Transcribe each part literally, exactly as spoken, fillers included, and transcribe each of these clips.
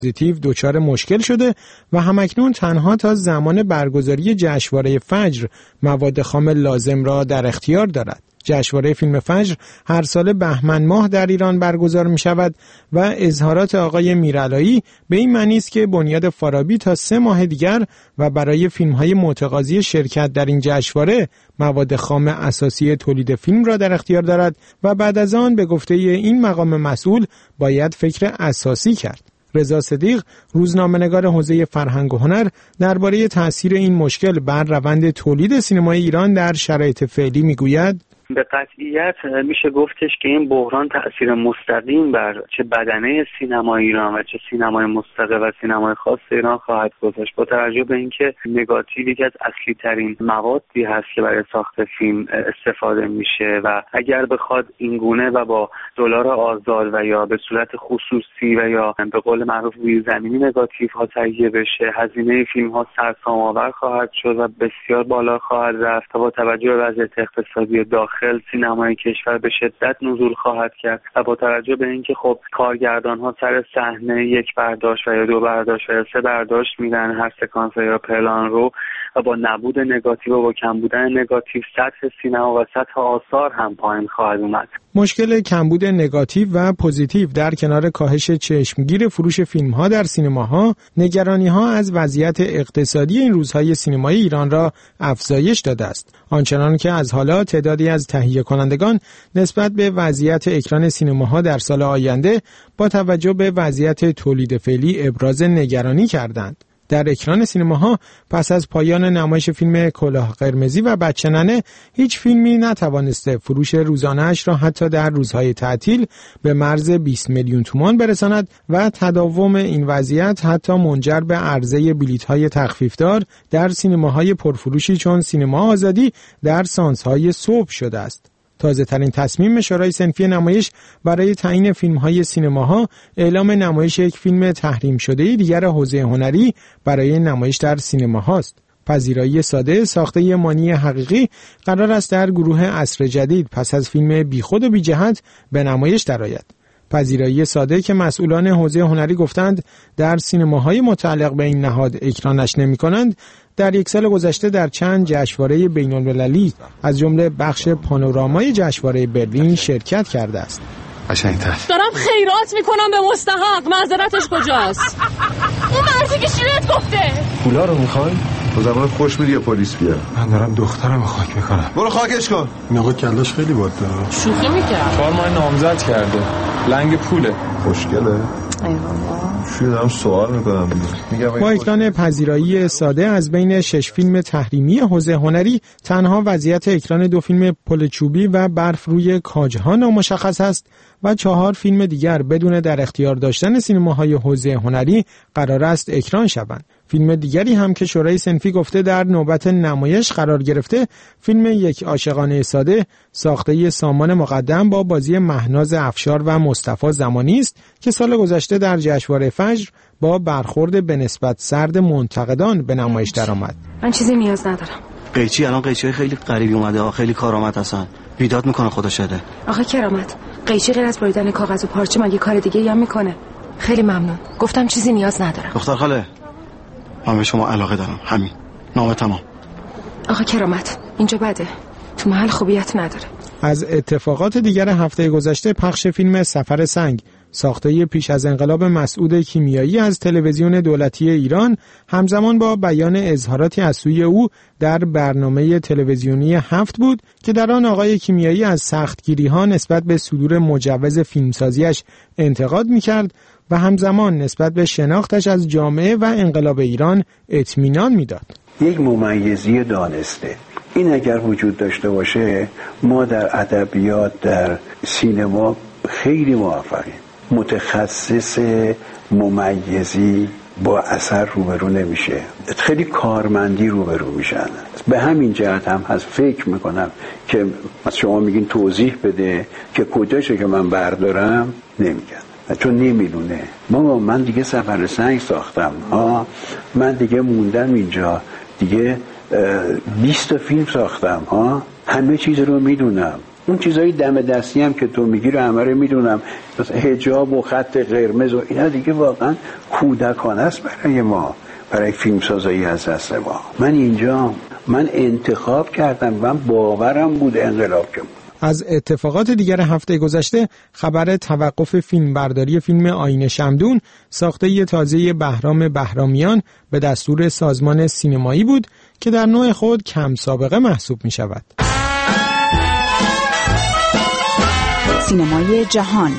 پوزیتیو دچار مشکل شده و همکنون تنها تا زمان برگزاری جشنواره فجر مواد خام لازم را در اختیار دارد. جشنواره فیلم فجر هر سال بهمن ماه در ایران برگزار می شود و اظهارات آقای میرعلایی به این معنی است که بنیاد فارابی تا سه ماه دیگر و برای فیلم‌های متقاضی شرکت در این جشنواره مواد خام اساسی تولید فیلم را در اختیار دارد و بعد از آن به گفته این مقام مسئول باید فکر اساسی کرد. رضا صدیق، روزنامه‌نگار حوزه فرهنگ و هنر، درباره تأثیر این مشکل بر روند تولید سینمای ایران در شرایط فعلی میگوید: به قطعیت میشه گفتش که این بحران تأثیر مستقیم بر چه بدنه سینمای ایران و چه سینمای مستقل و سینمای خاص ایران خواهد گذاشت، با توجه به اینکه نگاتیو یکی از اصلی ترین موادی هست که برای ساخت فیلم استفاده میشه و اگر بخواد این گونه و با دلار آزاد و یا به صورت خصوصی و یا به قول معروف زیرزمینی نگاتیو ها تهیه بشه، هزینه فیلم ها سرسام آور خواهد شد و بسیار بالا خواهد رفت. با توجه به وضعیت اقتصادی داخل سینمای کشور به شدت نزول خواهد کرد و با توجه به اینکه خب کارگردان ها سر صحنه یک برداشت و یا دو برداشت و یا سه برداشت میدن هر سکانس یا پلان رو و با نبود نگاتیو و با کم بودن نگاتیو سطح سینما و سطح آثار هم پایین خواهد اومد. مشکل کمبود نگاتیو و پوزیتیو در کنار کاهش چشمگیر فروش فیلم‌ها در سینماها، نگرانی‌ها از وضعیت اقتصادی این روزهای سینمای ایران را افزایش داده است. آنچنان که از حالا تعدادی از تهیه کنندگان نسبت به وضعیت اکران سینماها در سال آینده با توجه به وضعیت تولید فعلی ابراز نگرانی کردند. در اکران سینماها پس از پایان نمایش فیلم کلاه قرمزی و بچه ننه هیچ فیلمی نتوانسته فروش روزانه‌اش را حتی در روزهای تعطیل به مرز بیست میلیون تومان برساند و تداوم این وضعیت حتی منجر به عرضه بلیط‌های تخفیفدار در سینماهای پرفروشی چون سینما آزادی در سانس‌های صبح شده است. تازه ترین تصمیم شورای صنفی نمایش برای تعیین فیلم‌های سینماها اعلام نمایش یک فیلم تحریم شده دیگر حوزه هنری برای نمایش در سینماهاست. پذیرایی ساده ساخته مانی حقیقی قرار است در گروه عصر جدید پس از فیلم بیخود و بی جهت به نمایش درآید. پذیرایی ساده که مسئولان حوزه هنری گفتند در سینماهای متعلق به این نهاد اکرانش نمی‌کنند، در یک سال گذشته در چند جشنواره بین‌المللی از جمله بخش پانورامای جشنواره برلین شرکت کرده است. قشنگ‌تر. دارم خیرات میکنم به مستحق، معذرتش کجاست؟ اون مردی که شیرت گفته. پولا رو میخوای؟ تو زمان خوش میری یا پلیس بیار؟ من دارم دخترم خاک میکنم. برو خاکش کن. این آقا کلاش خیلی باد داره. شوخی میکرد. چهار ماه نامزد کرده. لنگ پوله. خوشگله. ای بابا. شدم سوال میکنم دیگه. با اکران پذیرایی ساده از بین شش فیلم تحریمی حوزه هنری، تنها وضعیت اکران دو فیلم پل چوبی و برف روی کاجها نامشخص است و چهار فیلم دیگر بدون در اختیار داشتن سینماهای حوزه هنری قرار است اکران شوند. فیلم دیگری هم که شورای صنفی گفته در نوبت نمایش قرار گرفته، فیلم یک عاشقانه ساده ساخته سامان مقدم با بازی مهناز افشار و مصطفی زمانی است که سال گذشته در جشنواره فجر با برخورد به نسبت سرد منتقدان به نمایش درآمد. من چیزی نیاز ندارم. قیچی الان قیچی خیلی غریبی اومده، خیلی کارآمد هستن. بیداد میکنه خدا شده. آخه کرامت، قیچی غیر از بریدن کاغذ و پارچه مگه کار دیگه هم میکنه؟ خیلی ممنون. گفتم چیزی نیاز ندارم. دختر خاله، من به شما علاقه دارم. همین. نامه تمام. آخه کرامت، اینجا بده. تو محل خوبیت نداره. از اتفاقات دیگر هفته گذشته پخش فیلم سفر سنگ ساخته پیش از انقلاب مسعود کیمیایی از تلویزیون دولتی ایران همزمان با بیان اظهاراتی از سوی او در برنامه تلویزیونی هفت بود که در آن آقای کیمیایی از سختگیری‌ها نسبت به صدور مجوز فیلمسازیش انتقاد می‌کرد و همزمان نسبت به شناختش از جامعه و انقلاب ایران اطمینان می‌داد. یک ممیزی دانسته این اگر وجود داشته باشه، ما در ادبیات، در سینما خیلی موفقیم. متخصص ممیزی با اثر روبرو نمیشه، خیلی کارمندی روبرو میشن. به همین جهت هم هست فکر میکنم که شما میگین توضیح بده که کجاشه که من بردارم، نمیگن چون نمیدونه. ماما من دیگه سفر سنگ ساختم ها، من دیگه موندم اینجا، دیگه بیست تا فیلم ساختم ها، همه چیز رو میدونم. اون چیزای دم دستی هم که تو میگی رو همه رو میدونم، مثلا حجاب و خط قرمز و اینا دیگه واقعا کودکانه است برای ما، برای فیلمسازی از دست ما. من اینجا من انتخاب کردم، من باورم بود انقلاب که از اتفاقات دیگر هفته گذشته خبر توقف فیلمبرداری فیلم آیین شمدون ساخته تازه بهرام بهرامیان به دستور سازمان سینمایی بود که در نوع خود کم سابقه محسوب می شود. سینمای جهان.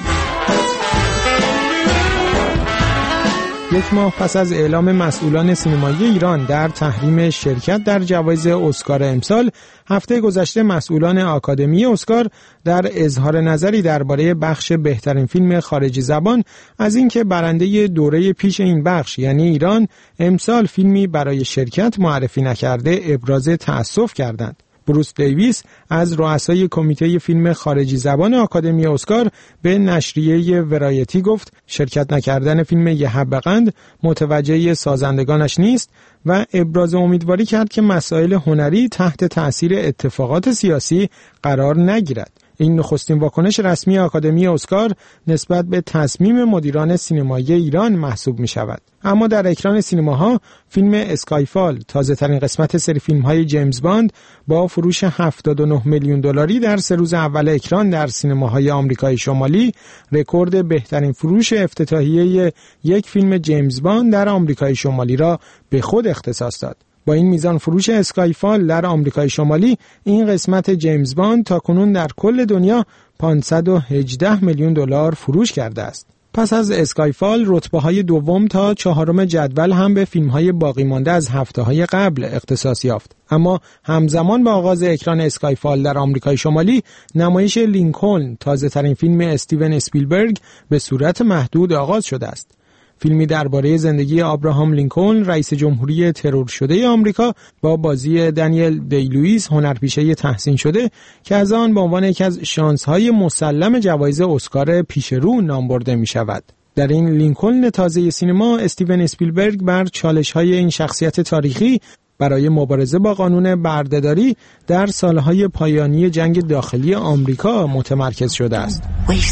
یک ماه پس از اعلام مسئولان سینمایی ایران در تحریم شرکت در جوایز اسکار امسال، هفته گذشته مسئولان آکادمی اسکار در اظهار نظری درباره بخش بهترین فیلم خارجی زبان از اینکه برنده دوره پیش این بخش یعنی ایران امسال فیلمی برای شرکت معرفی نکرده ابراز تأسف کردند. بروس دیویس از رؤسای کمیته فیلم خارجی زبان آکادمی اسکار به نشریه ورایتی گفت شرکت نکردن فیلم یه حبه قند متوجه سازندگانش نیست و ابراز امیدواری کرد که مسائل هنری تحت تأثیر اتفاقات سیاسی قرار نگیرد. این نخستین واکنش رسمی آکادمی اسکار نسبت به تصمیم مدیران سینمایی ایران محسوب می شود. اما در اکران سینماها فیلم اسکایفال، تازه ترین قسمت سری فیلم های جیمز باند، با فروش هفتاد و نه میلیون دلاری در سه روز اول اکران در سینماهای آمریکای شمالی رکورد بهترین فروش افتتاحیه یک فیلم جیمز باند در آمریکای شمالی را به خود اختصاص داد. با این میزان فروش اسکایفال در آمریکای شمالی، این قسمت جیمز باند تاکنون در کل دنیا پانصد و هجده میلیون دلار فروش کرده است. پس از اسکایفال رتبه‌های دوم تا چهارم جدول هم به فیلم‌های باقی مانده از هفته‌های قبل اختصاص یافت. اما همزمان با آغاز اکران اسکایفال در آمریکای شمالی، نمایش لینکلن، تازه‌ترین فیلم استیون اسپیلبرگ، به صورت محدود آغاز شده است. فیلمی درباره زندگی ابراهام لینکلن، رئیس جمهوری ترور شده آمریکا، با بازی دنیل دی لوئیس، هنرپیشه تحسین شده که از آن به عنوان یکی از شانس‌های مسلم جوایز اسکار پیشرو نام برده می‌شود. در این لینکلن تازه سینما، استیون اسپیلبرگ بر چالش‌های این شخصیت تاریخی برای مبارزه با قانون بردهداری در سالهای پایانی جنگ داخلی آمریکا متمرکز شده است.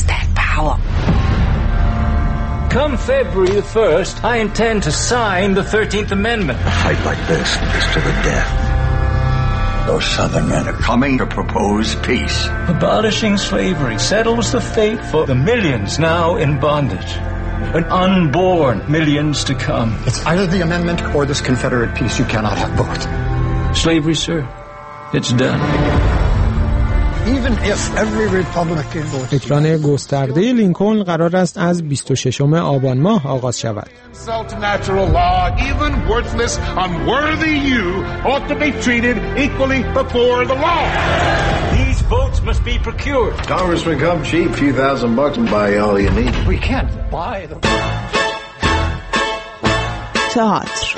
Come February the first, I intend to sign the thirteenth Amendment. A fight like this is to the death. Those Southern men are coming to propose peace. Abolishing slavery settles the fate for the millions now in bondage, and unborn millions to come. It's either the amendment or this Confederate peace. You cannot have both. Slavery, sir. It's done. Even if every Republican votes. اکران گسترده لینکلن قرار است از بیست و ششم آبان ماه آغاز شود. Even worthless, unworthy you ought to be treated equally before the law. These votes must be procured. Congressman, come cheap, few thousand bucks and buy all you need. We can't buy them. تئاتر.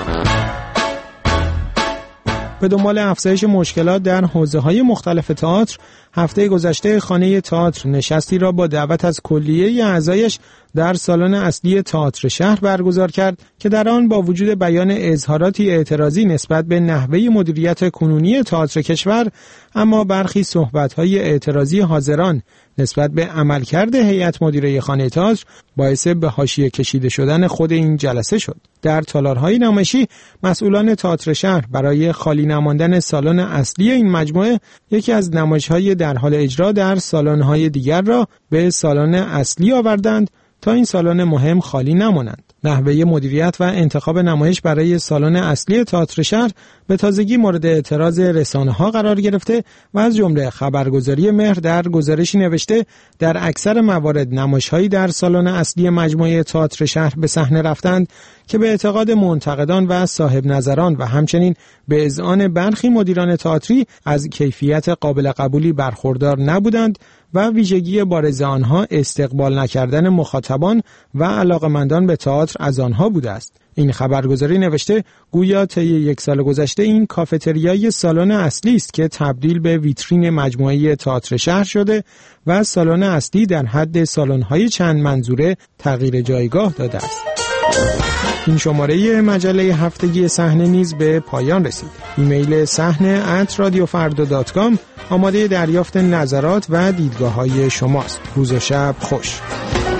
به دنبال افزایش مشکلات در حوزه‌های مختلف تئاتر، هفته گذشته خانه تئاتر نشستی را با دعوت از کلیه اعضایش در سالن اصلی تئاتر شهر برگزار کرد که در آن با وجود بیان اظهاراتی اعتراضی نسبت به نحوه مدیریت کنونی تئاتر کشور، اما برخی صحبت‌های اعتراضی حاضران نسبت به عملکرد هیئت مدیره خانه تئاتر باعث به حاشیه کشیده شدن خود این جلسه شد. در تالارهای نمایشی، مسئولان تئاتر شهر برای خالی نماندن سالن اصلی این مجموعه، یکی از نمایش‌های در حال اجرا در سالن‌های دیگر را به سالن اصلی آوردند تا این سالن مهم خالی نمانند. نحوه مدیریت و انتخاب نمایش برای سالن اصلی تئاتر شهر به تازگی مورد اعتراض رسانه‌ها قرار گرفته و از جمله خبرگزاری مهر در گزارشی نوشته در اکثر موارد نمایش‌هایی در سالن اصلی مجموعه تئاتر شهر به صحنه رفتند که به اعتقاد منتقدان و صاحب نظران و همچنین به اذعان برخی مدیران تئاتری از کیفیت قابل قبولی برخوردار نبودند و ویژگی بارز آنها استقبال نکردن مخاطبان و علاقمندان به تئاتر از آنها بوده است. این خبرگزاری نوشته گویا طی یک سال گذشته این کافتریای سالن اصلی است که تبدیل به ویترین مجموعه تئاتر شهر شده و سالن اصلی در حد سالن‌های چند منظوره تغییر جایگاه داده است. این شماره مجله هفتگی صحنه نیز به پایان رسید. ایمیل صحنه ات رادیو فردا دات کام آماده دریافت نظرات و دیدگاه‌های شماست. روز و شب خوش.